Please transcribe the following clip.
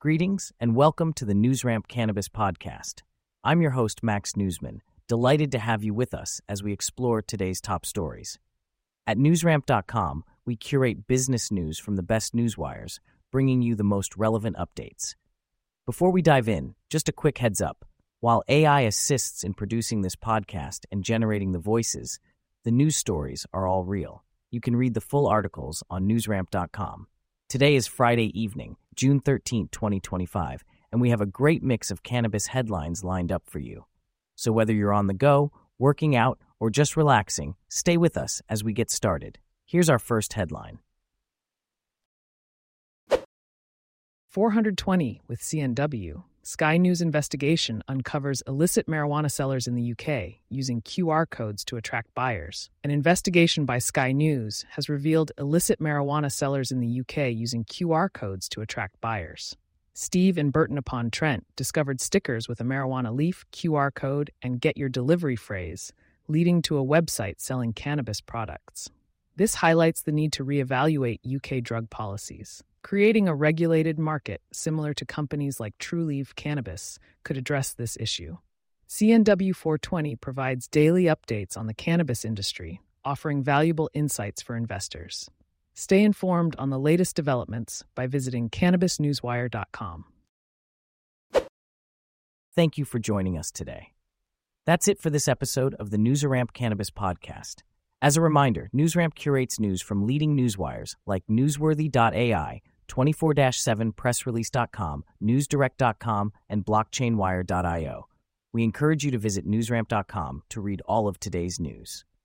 Greetings and welcome to the NewsRamp Cannabis Podcast. I'm your host, Max Newsman, delighted to have you with us as we explore today's top stories. At newsramp.com, we curate business news from the best newswires, bringing you the most relevant updates. Before we dive in, just a quick heads up. While AI assists in producing this podcast and generating the voices, the news stories are all real. You can read the full articles on newsramp.com. Today is Friday evening, June 13, 2025, and we have a great mix of cannabis headlines lined up for you. So whether you're on the go, working out, or just relaxing, stay with us as we get started. Here's our first headline. 420 with CNW. Sky News investigation uncovers illicit marijuana sellers in the UK using QR codes to attract buyers. An investigation by Sky News has revealed illicit marijuana sellers in the UK using QR codes to attract buyers. Steve in Burton-upon-Trent discovered stickers with a marijuana leaf, QR code, and get your delivery phrase, leading to a website selling cannabis products. This highlights the need to reevaluate UK drug policies. Creating a regulated market similar to companies like Trulieve Cannabis could address this issue. CNW 420 provides daily updates on the cannabis industry, offering valuable insights for investors. Stay informed on the latest developments by visiting cannabisnewswire.com. Thank you for joining us today. That's it for this episode of the NewsRamp Cannabis Podcast. As a reminder, NewsRamp curates news from leading newswires like Newsworthy.ai, 24/7 pressrelease.com, newsdirect.com, and blockchainwire.io. We encourage you to visit newsramp.com to read all of today's news.